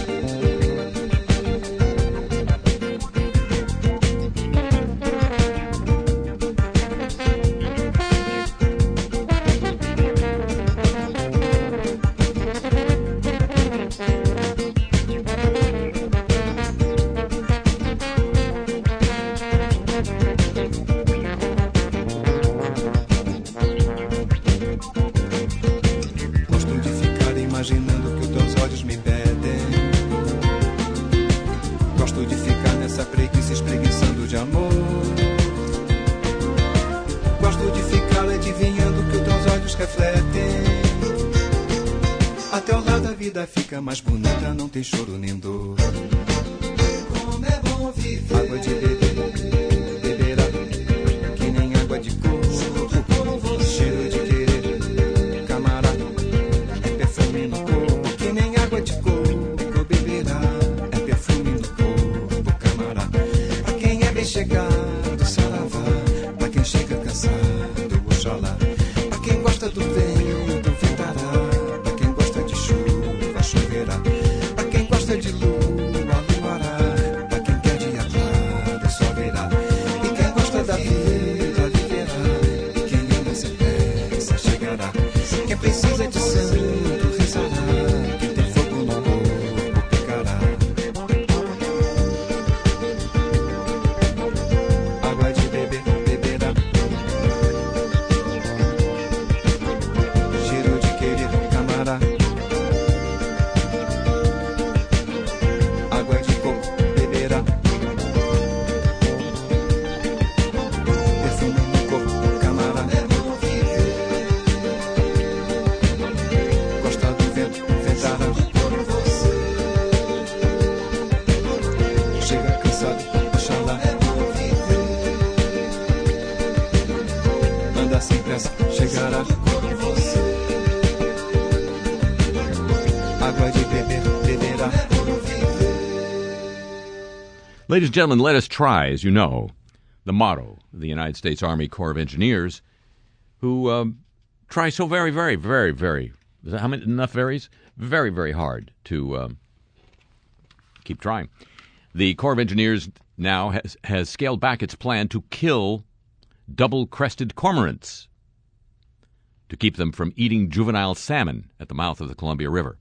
Speaker 11: Imaginando o que os teus olhos me pedem. Gosto de ficar nessa preguiça espreguiçando de amor. Gosto de ficar adivinhando o que os teus olhos refletem. Até o lado da vida fica mais bonita, não tem choro nem dor. Como é bom viver. Água de beber, beberá, que nem água de coco. Cheiro de querer, camarada, é perfume no corpo, que nem água de coco. Beberá, é perfume no corpo, camarada. Pra quem é bem chegado, saravá. Pra quem chega cansado, oxalá. Pra quem gosta do vento, então ventará. Pra quem gosta de chuva, choverá. Pra quem gosta de lua, luará. Pra quem quer dia claro, só verá. E quem gosta da vida, viverá. E quem ama sem pressa, chegará. Quem precisa de santo, rezará. Quem tem fogo no corpo, pecará. Água de beber, beberá. Cheiro de querer, camará. Água de coco, beberá. Perfume no corpo, camará. Gosta do vento, ventará. Chega cansado, oxalá. Anda sem pressa, chegará. Água de beber, beberá.
Speaker 3: Ladies and gentlemen, let us try, as you know, the motto of the United States Army Corps of Engineers, who um, try so very, very, very, very, is that how many, enough varies? Very, very hard to um, keep trying. The Corps of Engineers now has, has scaled back its plan to kill double-crested cormorants to keep them from eating juvenile salmon at the mouth of the Columbia River.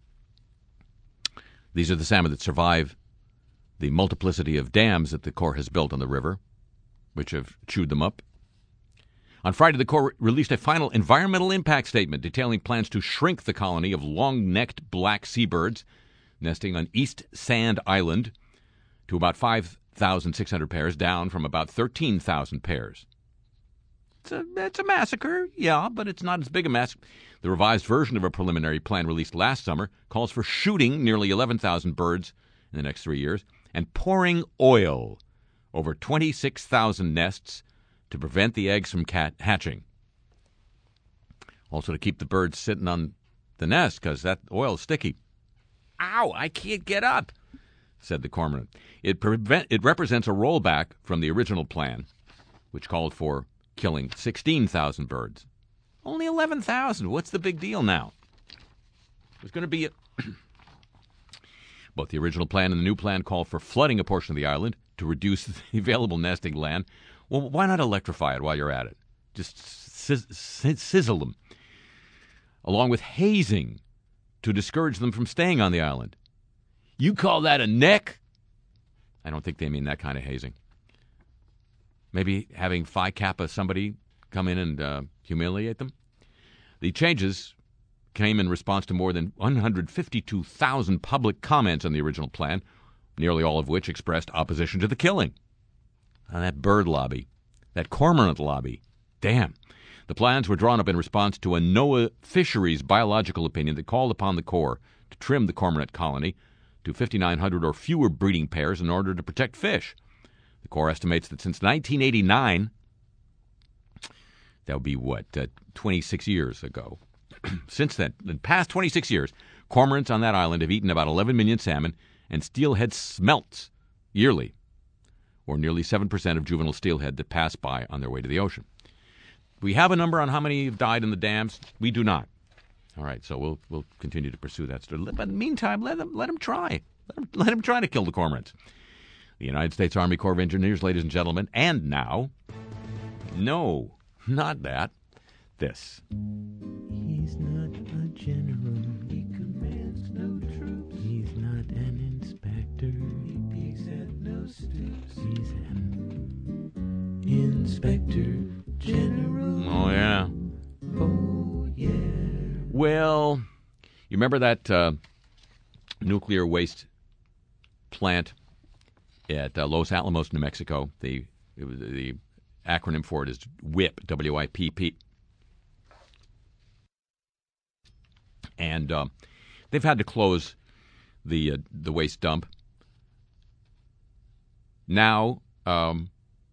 Speaker 3: These are the salmon that survive the multiplicity of dams that the Corps has built on the river, which have chewed them up. On Friday, the Corps released a final environmental impact statement detailing plans to shrink the colony of long-necked black seabirds nesting on East Sand Island to about five thousand six hundred pairs, down from about thirteen thousand pairs. It's a, it's a massacre, yeah, but it's not as big a massacre. The revised version of a preliminary plan released last summer calls for shooting nearly eleven thousand birds in the next three years and pouring oil over twenty-six thousand nests to prevent the eggs from cat hatching. Also to keep the birds sitting on the nest because that oil is sticky. Ow, I can't get up, said the cormorant. It, prevent, it represents a rollback from the original plan, which called for killing sixteen thousand birds. Only eleven thousand. What's the big deal now? There's going to be a Both the original plan and the new plan call for flooding a portion of the island to reduce the available nesting land. Well, why not electrify it while you're at it? Just sizz- sizz- sizzle them. Along with hazing to discourage them from staying on the island. You call that a neck? I don't think they mean that kind of hazing. Maybe having Phi Kappa somebody come in and uh, humiliate them? The changes came in response to more than one hundred fifty-two thousand public comments on the original plan, nearly all of which expressed opposition to the killing. And that bird lobby, that cormorant lobby, damn. The plans were drawn up in response to a NOAA Fisheries biological opinion that called upon the Corps to trim the cormorant colony to fifty-nine hundred or fewer breeding pairs in order to protect fish. The Corps estimates that since nineteen eighty-nine, that would be what, uh, twenty-six years ago. Since then, in the past twenty-six years, cormorants on that island have eaten about eleven million salmon and steelhead smelts yearly, or nearly seven percent of juvenile steelhead that pass by on their way to the ocean. We have a number on how many have died in the dams. We do not. All right, so we'll we'll continue to pursue that story. But in the meantime, let them let them try. Let them, let them try to kill the cormorants. The United States Army Corps of Engineers, ladies and gentlemen, and now, no, not that, this.
Speaker 12: He's not a general. He commands no troops. He's not an inspector. He peeks at no stoops. He's an inspector general.
Speaker 3: Oh, yeah.
Speaker 12: Oh, yeah.
Speaker 3: Well, you remember that uh, nuclear waste plant at uh, Los Alamos, New Mexico? The it was, the acronym for it is WIPP, W I P P. And uh, they've had to close the uh, the waste dump. Now um,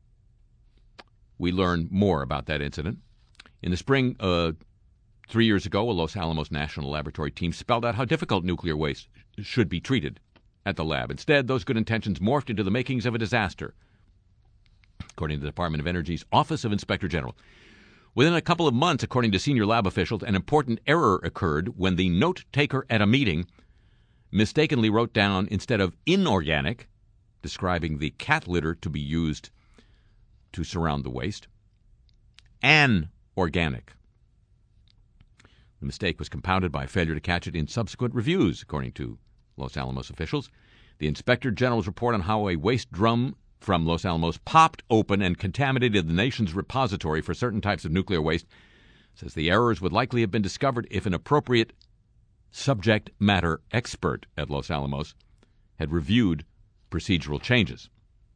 Speaker 3: we learn more about that incident. In the spring, uh, three years ago, a Los Alamos National Laboratory team spelled out how difficult nuclear waste should be treated at the lab. Instead, those good intentions morphed into the makings of a disaster, according to the Department of Energy's Office of Inspector General. Within a couple of months, according to senior lab officials, an important error occurred when the note-taker at a meeting mistakenly wrote down, instead of inorganic, describing the cat litter to be used to surround the waste, anorganic. The mistake was compounded by failure to catch it in subsequent reviews, according to Los Alamos officials. The Inspector General's report on how a waste drum from Los Alamos popped open and contaminated the nation's repository for certain types of nuclear waste says the errors would likely have been discovered if an appropriate subject matter expert at Los Alamos had reviewed procedural changes.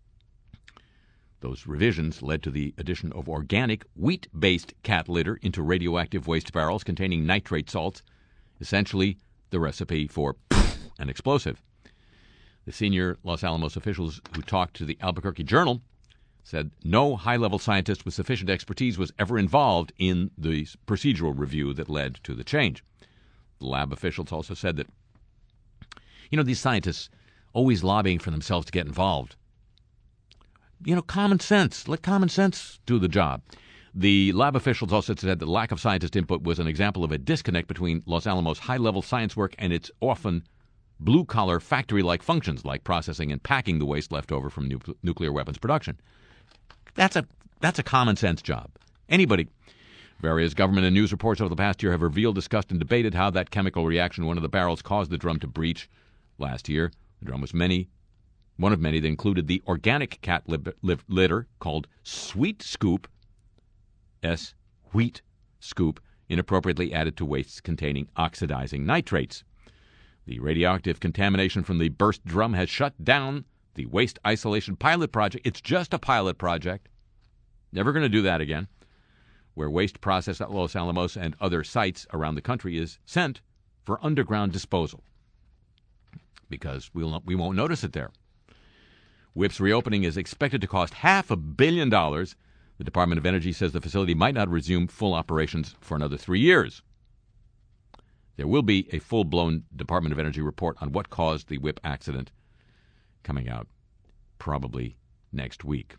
Speaker 3: Those revisions led to the addition of organic wheat-based cat litter into radioactive waste barrels containing nitrate salts, essentially the recipe for an explosive. The senior Los Alamos officials who talked to the Albuquerque Journal said no high-level scientist with sufficient expertise was ever involved in the procedural review that led to the change. The lab officials also said that, you know, these scientists always lobbying for themselves to get involved. You know, common sense. Let common sense do the job. The lab officials also said that lack of scientist input was an example of a disconnect between Los Alamos' high-level science work and its often blue-collar factory-like functions like processing and packing the waste left over from nu- nuclear weapons production. That's a that's a common-sense job. Anybody. Various government and news reports over the past year have revealed, discussed, and debated how that chemical reaction in one of the barrels caused the drum to breach last year. The drum was many, one of many that included the organic cat lib- lib- litter called Sweet Scoop, S, Wheat Scoop, inappropriately added to wastes containing oxidizing nitrates. The radioactive contamination from the burst drum has shut down the waste isolation pilot project. It's just a pilot project. Never going to do that again. Where waste processed at Los Alamos and other sites around the country is sent for underground disposal. Because we'll, we won't notice it there. WIPP's reopening is expected to cost half a billion dollars. The Department of Energy says the facility might not resume full operations for another three years. There will be a full-blown Department of Energy report on what caused the WIPP accident coming out probably next week.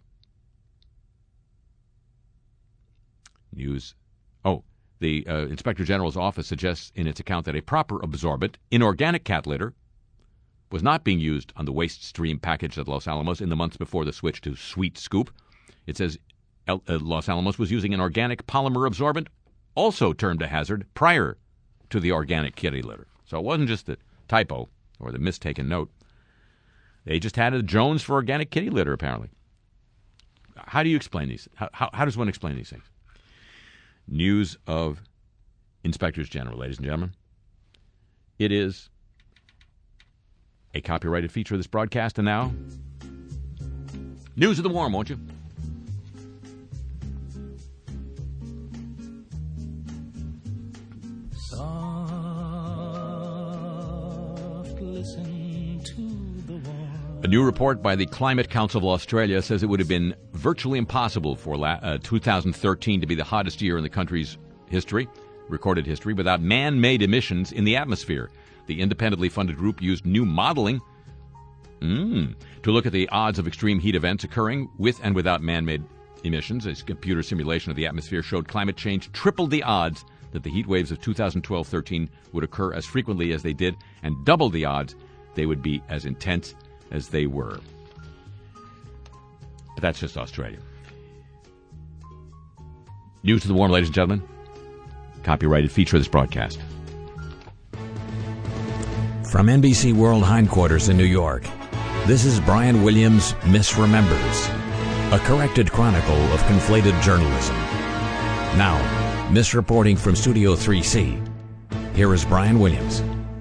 Speaker 3: News. Oh, the uh, Inspector General's office suggests in its account that a proper absorbent, inorganic cat litter, was not being used on the waste stream package at Los Alamos in the months before the switch to Sweet Scoop. It says El- uh, Los Alamos was using an organic polymer absorbent, also termed a hazard, prior to the organic kitty litter. So it wasn't just the typo or the mistaken note. They just had a Jones for organic kitty litter, apparently. How do you explain these? How, how, how does one explain these things? News of Inspectors General, ladies and gentlemen. It is a copyrighted feature of this broadcast, and now, news of the warm, won't you?
Speaker 12: Soft, listen to the warm.
Speaker 3: A new report by the Climate Council of Australia says it would have been virtually impossible for la- uh, two thousand thirteen to be the hottest year in the country's history, recorded history, without man-made emissions in the atmosphere. The independently funded group used new modeling mm, to look at the odds of extreme heat events occurring with and without man-made emissions. A computer simulation of the atmosphere showed climate change tripled the odds that the heat waves of two thousand twelve thirteen would occur as frequently as they did, and doubled the odds they would be as intense as they were. But that's just Australia. News to the warm, ladies and gentlemen. Copyrighted feature of this broadcast.
Speaker 2: From N B C World Hindquarters in New York, this is Brian Williams Misremembers, a corrected chronicle of conflated journalism. Now, misreporting from Studio three C, here is Brian Williams.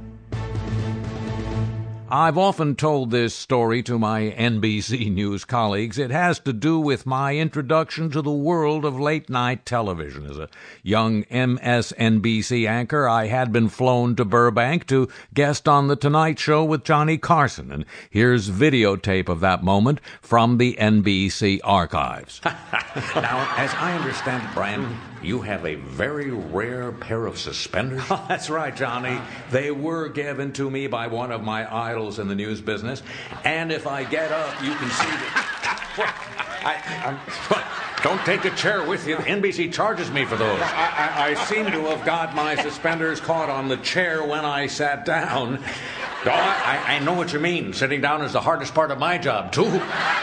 Speaker 3: I've often told this story to my N B C News colleagues. It has to do with my introduction to the world of late-night television. As a young M S N B C anchor, I had been flown to Burbank to guest on The Tonight Show with Johnny Carson. And here's videotape of that moment from the N B C archives.
Speaker 10: Now, as I understand it, Brian, you have a very rare pair of suspenders.
Speaker 3: Oh, that's right, Johnny. They were given to me by one of my idols in the news business. And if I get up, you can see that. I, I, don't take a chair with you. N B C charges me for those. I, I, I seem to have got my suspenders caught on the chair when I sat down. Oh, I, I know what you mean. Sitting down is the hardest part of my job, too.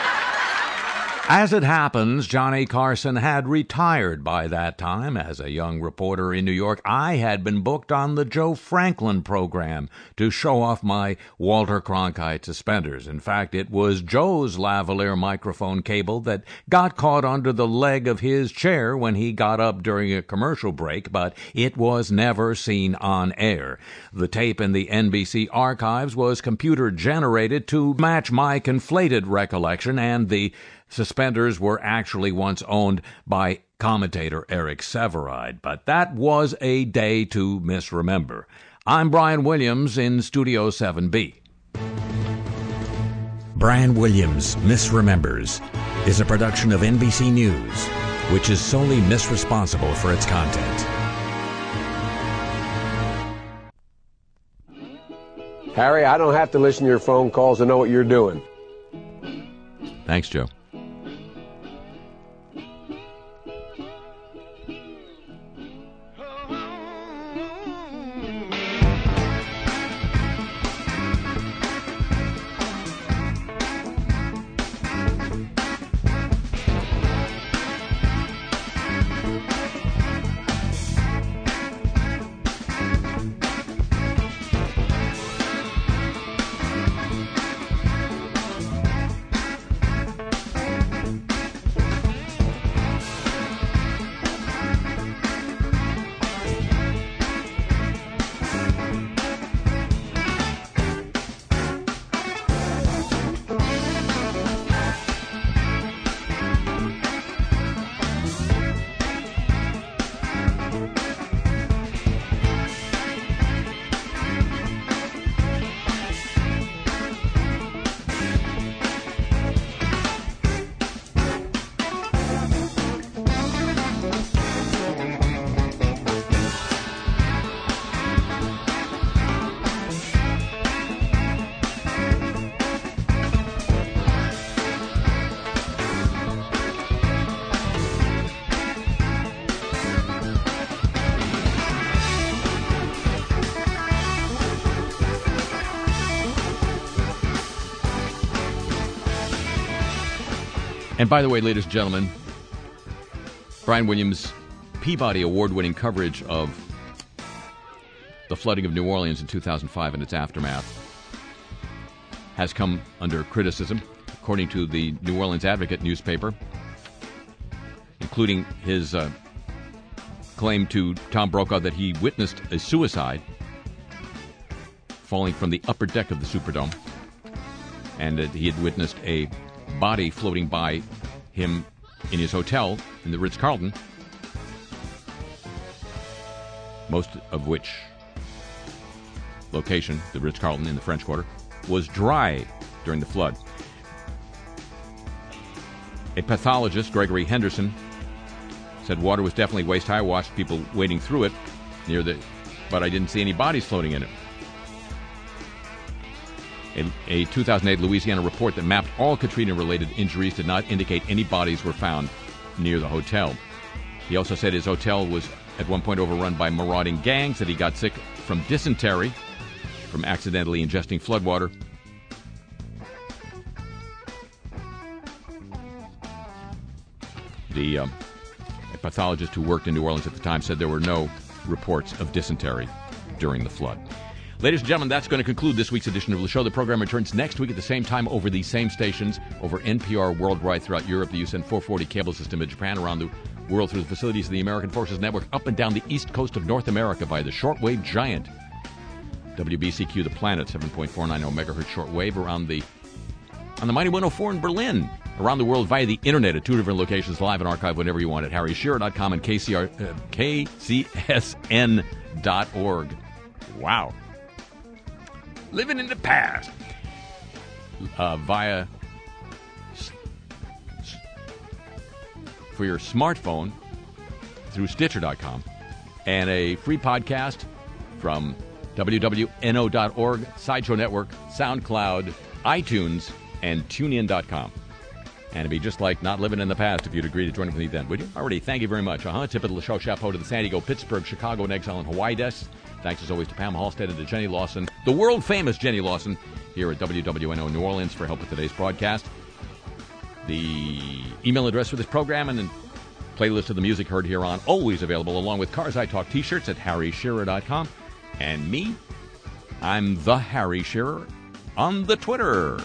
Speaker 3: As it happens, Johnny Carson had retired by that time. As a young reporter in New York, I had been booked on the Joe Franklin program to show off my Walter Cronkite suspenders. In fact, it was Joe's lavalier microphone cable that got caught under the leg of his chair when he got up during a commercial break, but it was never seen on air. The tape in the N B C archives was computer-generated to match my conflated recollection, and the suspenders were actually once owned by commentator Eric Severide, but that was a day to misremember. I'm Brian Williams in Studio seven B.
Speaker 2: Brian Williams Misremembers is a production of N B C News, which is solely misresponsible for its content.
Speaker 13: Harry, I don't have to listen to your phone calls to know what you're doing.
Speaker 3: Thanks, Joe. And by the way, ladies and gentlemen, Brian Williams' Peabody Award-winning coverage of the flooding of New Orleans in two thousand five and its aftermath has come under criticism, according to the New Orleans Advocate newspaper, including his uh, claim to Tom Brokaw that he witnessed a suicide falling from the upper deck of the Superdome, and that he had witnessed a body floating by him in his hotel in the Ritz-Carlton, most of which location, the Ritz-Carlton in the French Quarter, was dry during the flood. A pathologist, Gregory Henderson, said water was definitely waist high. I watched people wading through it near the, but I didn't see any bodies floating in it. A, a two thousand eight Louisiana report that mapped all Katrina-related injuries did not indicate any bodies were found near the hotel. He also said his hotel was at one point overrun by marauding gangs, that he got sick from dysentery from accidentally ingesting floodwater. The um, a pathologist who worked in New Orleans at the time said there were no reports of dysentery during the flood. Ladies and gentlemen, that's going to conclude this week's edition of the show. The program returns next week at the same time over these same stations, over N P R worldwide throughout Europe, the U S N four forty cable system in Japan, around the world through the facilities of the American Forces Network, up and down the east coast of North America via the shortwave giant W B C Q, the planet, seven point four nine zero megahertz shortwave, around the on the Mighty one oh four in Berlin, around the world via the internet at two different locations, live and archive whenever you want at harry shearer dot com and K C R, uh, K C S N dot org. Wow. Living in the past. Uh, via s- s- for your smartphone through Stitcher dot com, and a free podcast from W W N O dot org, Sideshow Network, SoundCloud, iTunes, and TuneIn dot com. And it'd be just like not living in the past if you'd agree to join with me then, would you? Already, thank you very much. Uh-huh. Tip of the show, chapeau to the San Diego, Pittsburgh, Chicago, and Exile, and Hawaii desks. Thanks as always to Pam Halstead and to Jenny Lawson, the world-famous Jenny Lawson, here at W W N O New Orleans for help with today's broadcast. The email address for this program and a playlist of the music heard here on, always available, along with Cars I Talk t-shirts at harry shearer dot com. And me, I'm the Harry Shearer on the Twitter.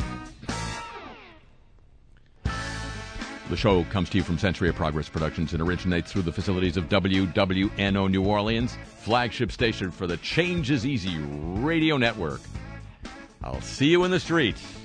Speaker 3: The show comes to you from Century of Progress Productions and originates through the facilities of W W N O New Orleans, flagship station for the Change is Easy radio network. I'll see you in the streets.